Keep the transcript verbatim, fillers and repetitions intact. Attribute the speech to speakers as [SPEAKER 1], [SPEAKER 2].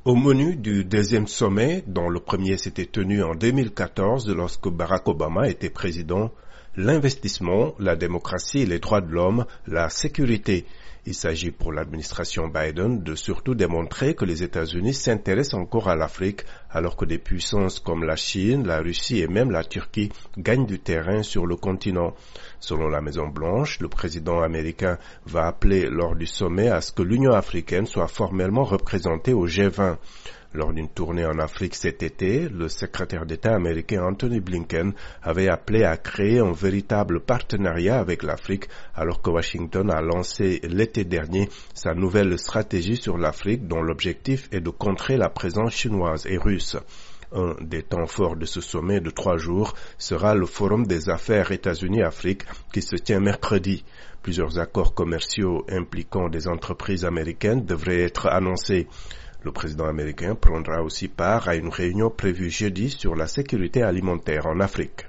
[SPEAKER 1] Au menu du deuxième sommet, dont le premier s'était tenu en deux mille quatorze lorsque Barack Obama était président, l'investissement, la démocratie et les droits de l'homme, la sécurité. Il s'agit pour l'administration Biden de surtout démontrer que les États-Unis s'intéressent encore à l'Afrique, alors que des puissances comme la Chine, la Russie et même la Turquie gagnent du terrain sur le continent. Selon la Maison-Blanche, le président américain va appeler lors du sommet à ce que l'Union africaine soit formellement représentée au G vingt. Lors d'une tournée en Afrique cet été, le secrétaire d'État américain Anthony Blinken avait appelé à créer un véritable partenariat avec l'Afrique, alors que Washington a lancé l'été dernier sa nouvelle stratégie sur l'Afrique dont l'objectif est de contrer la présence chinoise et russe. Un des temps forts de ce sommet de trois jours sera le Forum des affaires États-Unis-Afrique qui se tient mercredi. Plusieurs accords commerciaux impliquant des entreprises américaines devraient être annoncés. Le président américain prendra aussi part à une réunion prévue jeudi sur la sécurité alimentaire en Afrique.